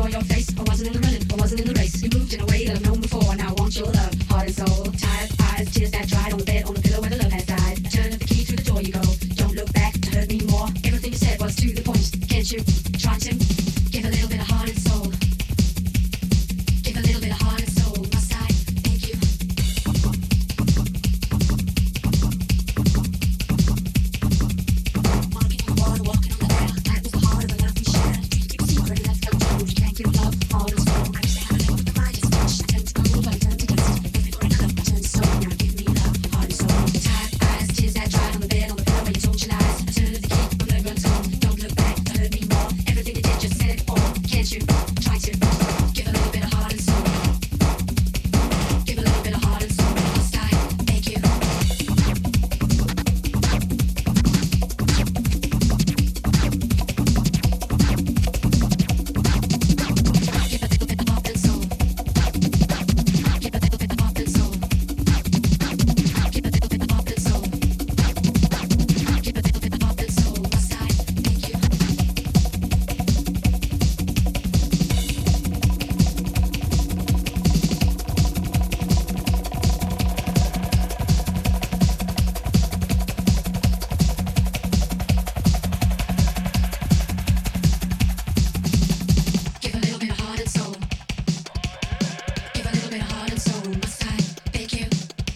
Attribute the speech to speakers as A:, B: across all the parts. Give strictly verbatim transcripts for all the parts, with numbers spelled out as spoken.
A: your face. I wasn't in the running, I wasn't in the race. You moved in a way that I've known before. Now I want your love, heart and soul. Tired eyes, tears that dried on the bed, on the pillow where the love has died. I turn of the key through the door you go. Don't look back to hurt me more. Everything you said was to the point. Can't you try to give a little bit of heart and soul? Give a little bit of heart and soul. Must I thank you? Walking on the water, walking on the air. That was the heart of a love we shared. Keep a secret and that's come true. You can't give love, heart and soul. I used to have a with the mind is fresh. I turned to gold, but I turned to dust. Looking for another, I turned to soul. Now give me love, heart and soul. Tired eyes, tears that dried on the bed, on the pillow where you told your lies. I turn of the key, I'm never untold. Don't look back to hurt me more. Everything you did just said it all. Can't you try to give a little bit of heart and soul? Give a little bit of heart and soul. Must I thank you? Give a little bit of heart and soul. Give a little bit of heart and soul. Give a little bit of heart and soul. Give a little bit of heart and soul. Must I thank you? Give a little bit of heart and soul. Give a little bit of heart and soul. Must I thank you?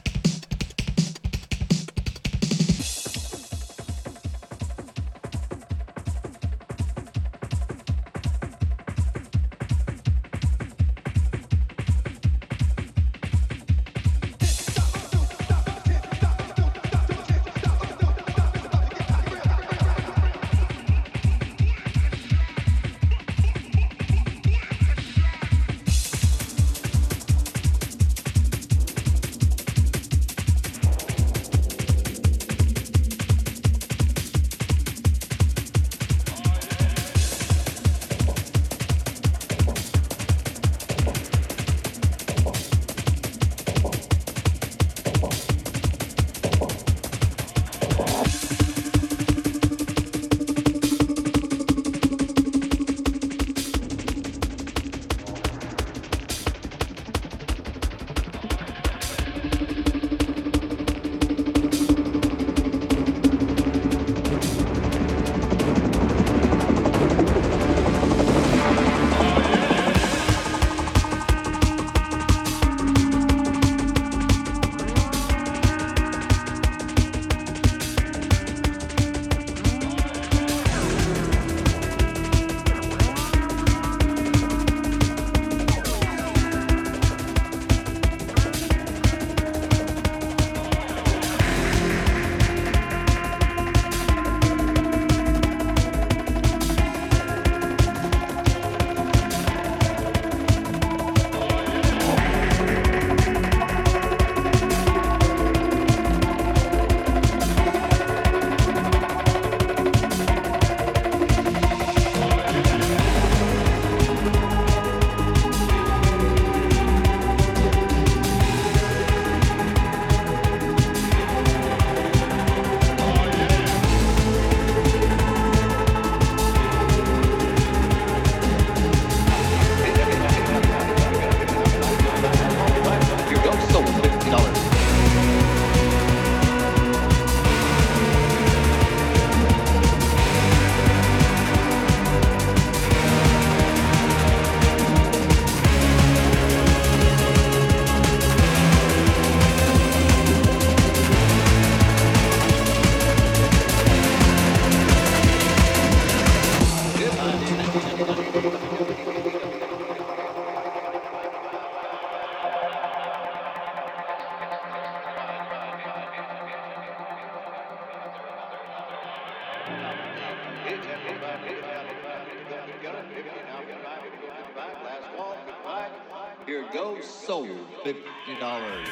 B: Here goes soul, fifty dollars. Here goes soul, fifty dollars.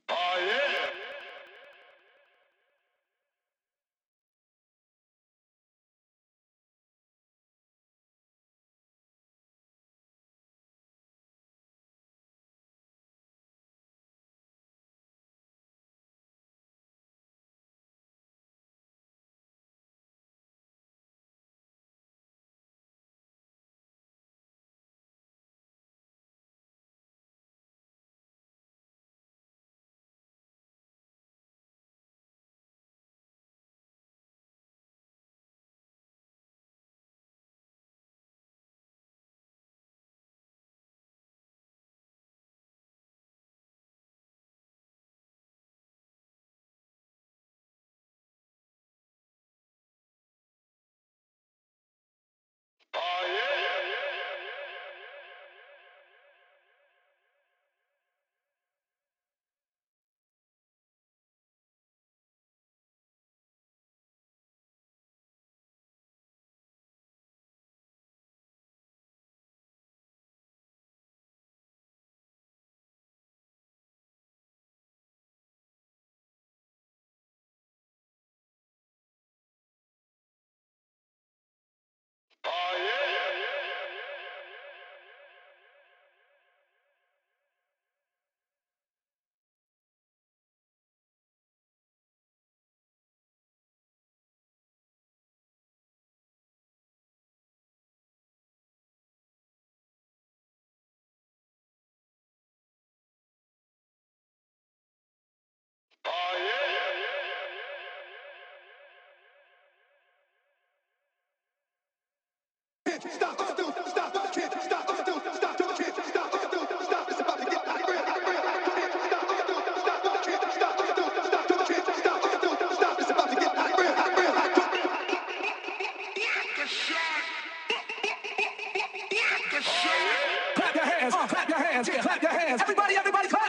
C: Clap your hands, clap your hands, everybody, everybody, clap.